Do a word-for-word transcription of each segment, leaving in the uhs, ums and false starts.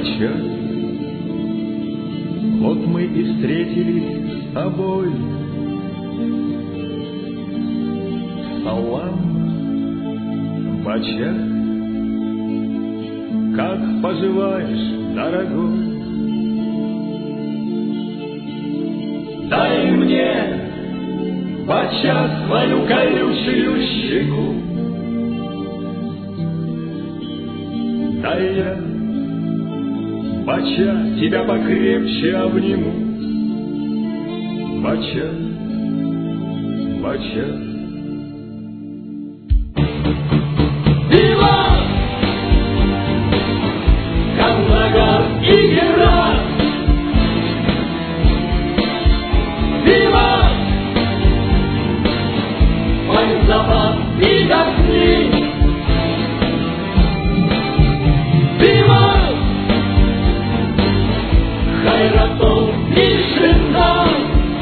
Бача, вот мы и встретились с тобой. Салам, Бача, как поживаешь, дорогой? Дай мне, Бача, свою колючую щеку. Дай я, Бача, тебя покрепче обниму. Бача, Бача. Вива! Кандагар и Герат! Вива! Файзабад и Газни! Вива! Хайратон и Шиндан!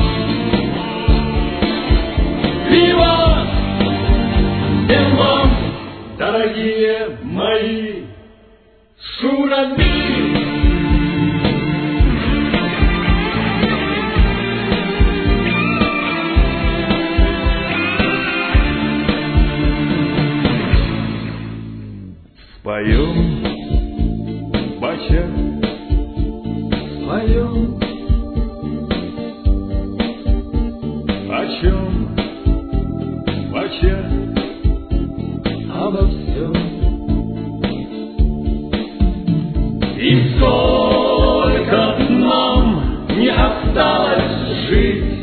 Вива! Всем вам, дорогие мои, Шураби! Споем, Бача, споем. О чем, Бача? Обо всем. И сколько нам не осталось жить,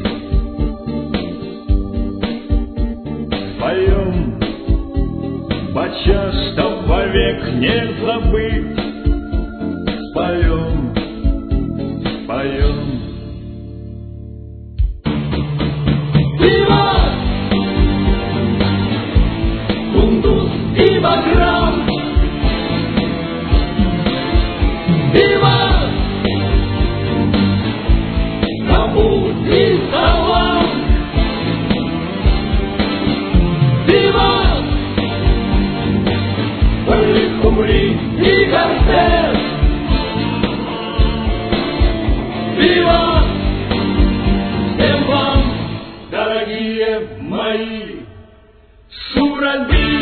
споем, Бача, чтоб вовек не забыть. Споем, споем. Вива! Кундуз и Баграм! Вива! Кабул и Салам! Вива! Вали-Хумри и Гартес! Вива! Всем вам, дорогие мои, Шураби!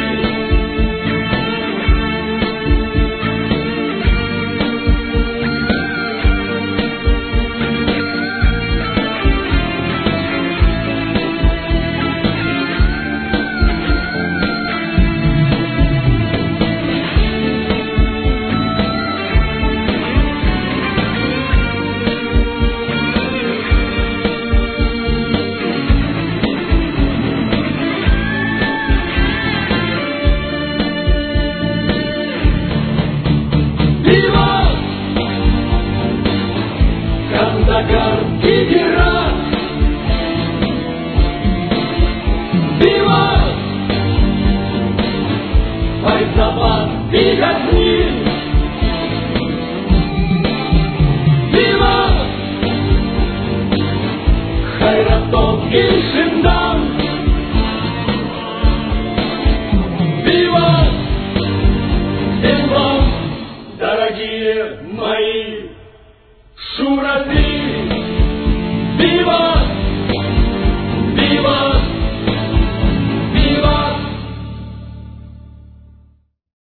Кандагар и Герат! Вива! Файзабад и Газни! Вива! Хайратон и Шиндан! Вива! Всем вам, дорогие мои,